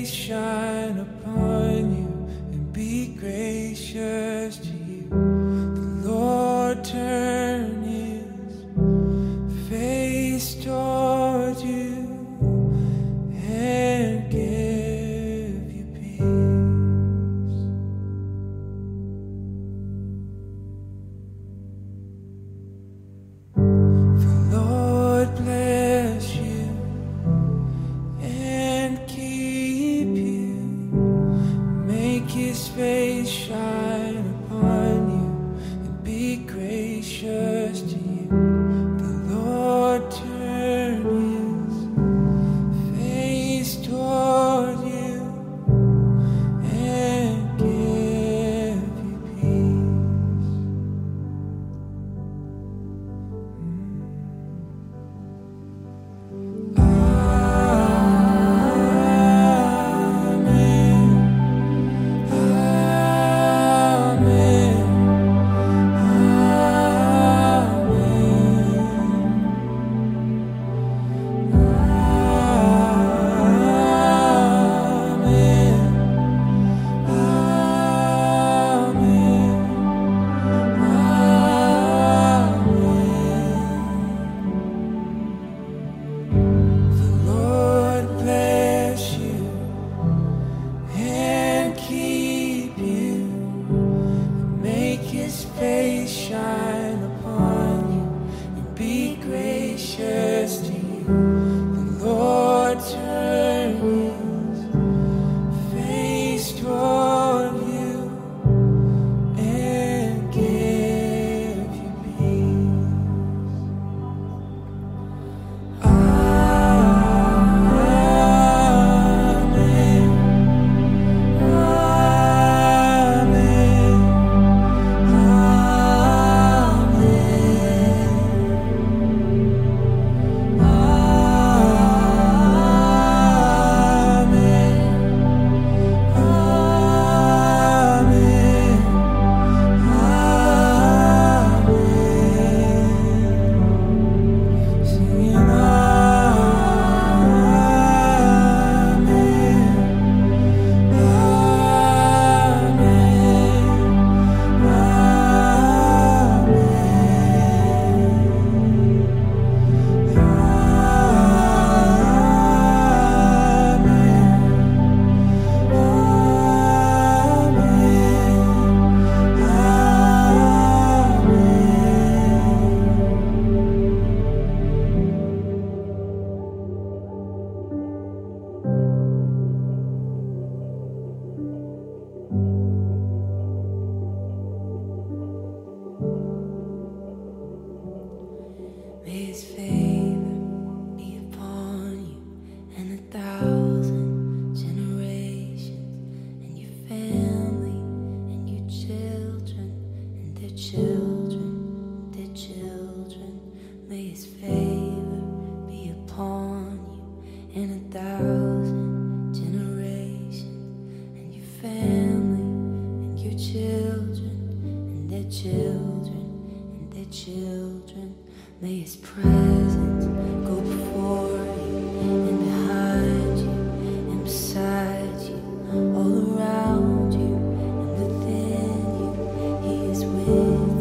face shine upon you and be gracious to you. The Lord turn his face toward you and give you peace. The Lord bless you and keep you, make his face shine upon you and be gracious to you. The Lord turn his face toward you and give you peace. Face shine upon you and be gracious to you. The Lord turn his face toward you and give you peace. Amen. May his favor be upon you and 1,000 generations, and your family and your children and their children and their children. May his favor be upon you and 1,000 generations, and your family and your children and their children and their children. May his presence go before you and behind you and beside you, all around you and within you. He is with you.